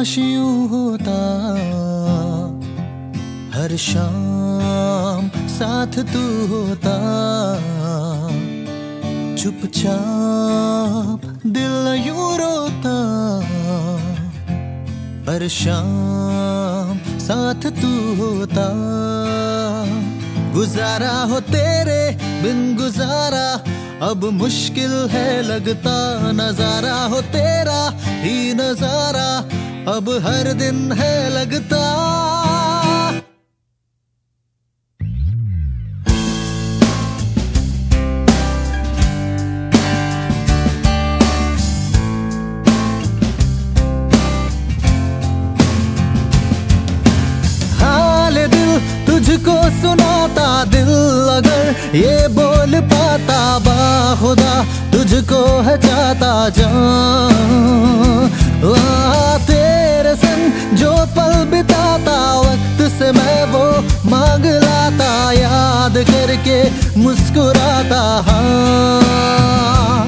काश यूं होता हर शाम साथ तू होता, चुपचाप दिल यूं रोता, हर शाम साथ तू होता। गुजारा हो तेरे बिन गुजारा अब मुश्किल है लगता, नजारा हो तेरा ही नजारा अब हर दिन है लगता। तुझको सुनाता दिल अगर ये बोल पाता, बाखुदा तुझको है चाहता जान। तेरे संग जो पल बिताता वक्त से मैं वो मांग लाता, याद करके मुस्कुराता। हाँ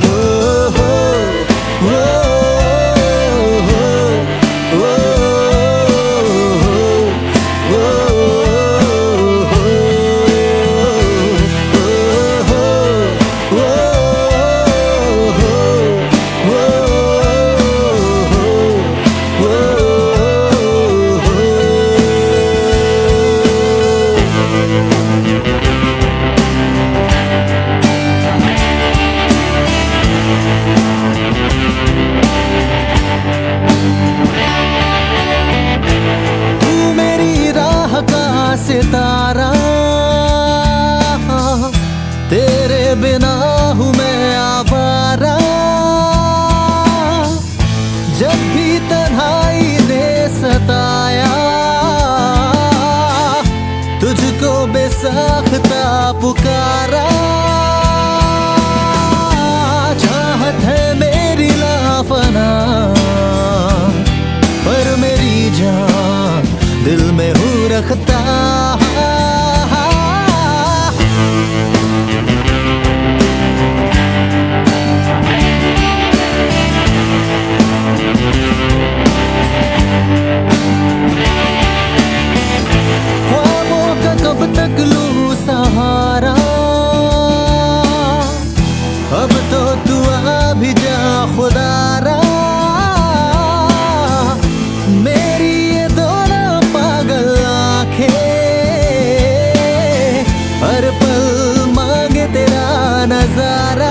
सितारा, तेरे बिना हूँ मैं आवारा। जब भी तन्हाई ने सताया तुझको बेसाख्ता पुकारा। चाहत है मेरी लाफना पर मेरी जान दिल में हूँ रखता। ख्वाबों का कब तक लूं सहारा, अब तो तू आ भी जा खुदारा। मेरी ये दोनों पागल आंखें हर पल मांगे तेरा नजारा।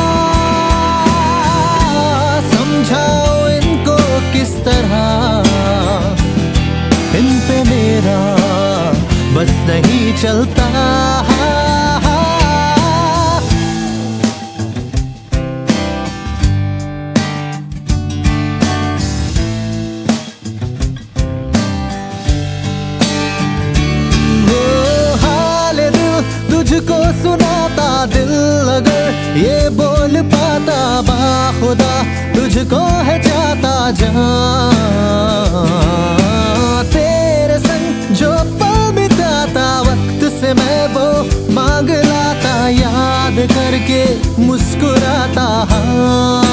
समझाओ इनको किस तरह इन पे मेरा बस नहीं चलता। तुझको सुनाता दिल अगर ये बोल पाता, बाखुदा तुझको है चाहता जान। तेरे संग जो पल बिताता वक्त से मैं वो मांग लाता, याद करके मुस्कुराता। हाँ